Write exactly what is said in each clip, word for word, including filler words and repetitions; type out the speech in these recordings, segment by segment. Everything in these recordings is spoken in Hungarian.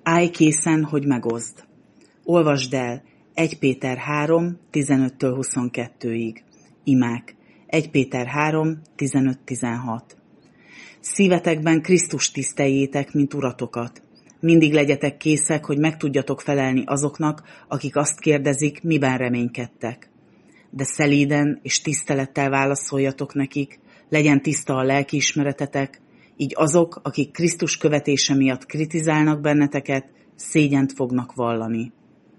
Állj készen, hogy megoszd. Olvasd el egy Péter három, tizenöttől huszonkettőig. Imák. egy Péter három, tizenöt-tizenhat. Szívetekben Krisztust tiszteljétek, mint uratokat. Mindig legyetek készek, hogy meg tudjatok felelni azoknak, akik azt kérdezik, miben reménykedtek. De szelíden és tisztelettel válaszoljatok nekik, legyen tiszta a lelkiismeretetek, így azok, akik Krisztus követése miatt kritizálnak benneteket, szégyent fognak vallani.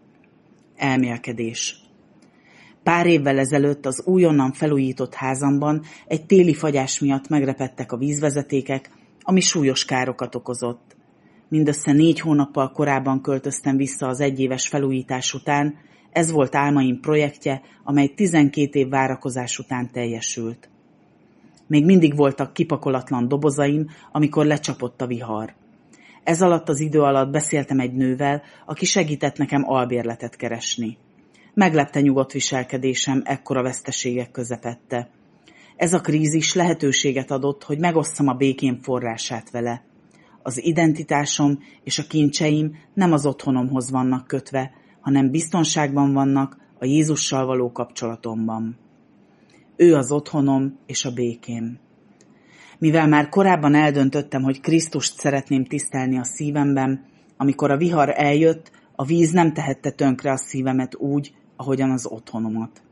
Elmélkedés. Pár évvel ezelőtt az újonnan felújított házamban egy téli fagyás miatt megrepedtek a vízvezetékek, ami súlyos károkat okozott. Mindössze négy hónappal korábban költöztem vissza az egyéves felújítás után, ez volt álmaim projektje, amely tizenkét év várakozás után teljesült. Még mindig voltak kipakolatlan dobozaim, amikor lecsapott a vihar. Ez alatt az idő alatt beszéltem egy nővel, aki segített nekem albérletet keresni. Meglepte nyugodt viselkedésem ekkora veszteségek közepette. Ez a krízis lehetőséget adott, hogy megosszam a békém forrását vele. Az identitásom és a kincseim nem az otthonomhoz vannak kötve, hanem biztonságban vannak a Jézussal való kapcsolatomban. Ő az otthonom és a békém. Mivel már korábban eldöntöttem, hogy Krisztust szeretném tisztelni a szívemben, amikor a vihar eljött, a víz nem tehette tönkre a szívemet úgy, ahogyan az otthonomat.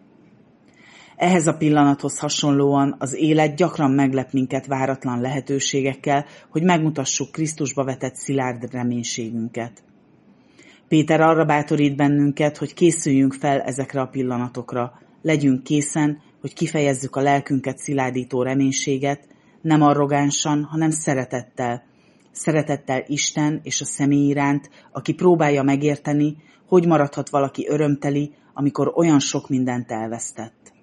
Ehhez a pillanathoz hasonlóan az élet gyakran meglep minket váratlan lehetőségekkel, hogy megmutassuk Krisztusba vetett szilárd reménységünket. Péter arra bátorít bennünket, hogy készüljünk fel ezekre a pillanatokra, legyünk készen, hogy kifejezzük a lelkünket szilárdító reménységet, nem arrogánsan, hanem szeretettel. Szeretettel Isten és a személy iránt, aki próbálja megérteni, hogy maradhat valaki örömteli, amikor olyan sok mindent elvesztett.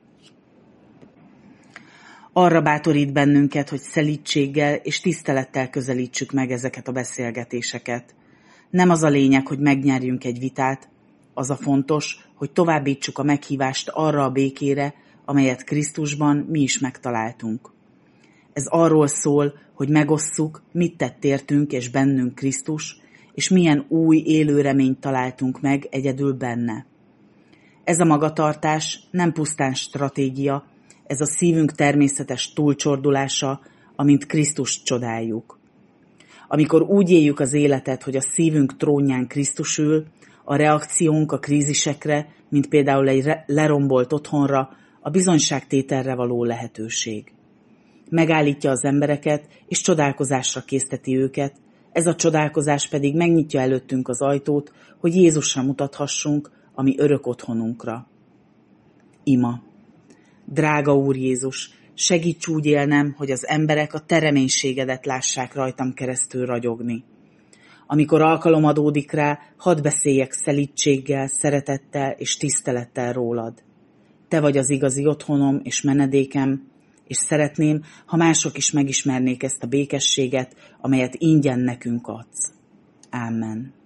Arra bátorít bennünket, hogy szelídséggel és tisztelettel közelítsük meg ezeket a beszélgetéseket. Nem az a lényeg, hogy megnyerjünk egy vitát, az a fontos, hogy továbbítsuk a meghívást arra a békére, amelyet Krisztusban mi is megtaláltunk. Ez arról szól, hogy megosszuk, mit tett értünk és bennünk Krisztus, és milyen új élő reményt találtunk meg egyedül benne. Ez a magatartás nem pusztán stratégia, ez a szívünk természetes túlcsordulása, amint Krisztust csodáljuk. Amikor úgy éljük az életet, hogy a szívünk trónján Krisztus ül, a reakciónk a krízisekre, mint például egy lerombolt otthonra, a bizonyságtételre való lehetőség. Megállítja az embereket, és csodálkozásra készteti őket, ez a csodálkozás pedig megnyitja előttünk az ajtót, hogy Jézusra mutathassunk, ami örök otthonunkra. Ima. Drága Úr Jézus, segíts úgy élnem, hogy az emberek a te reménységedet lássák rajtam keresztül ragyogni. Amikor alkalom adódik rá, hadd beszéljek szelídséggel, szeretettel és tisztelettel rólad. Te vagy az igazi otthonom és menedékem, és szeretném, ha mások is megismernék ezt a békességet, amelyet ingyen nekünk adsz. Ámen.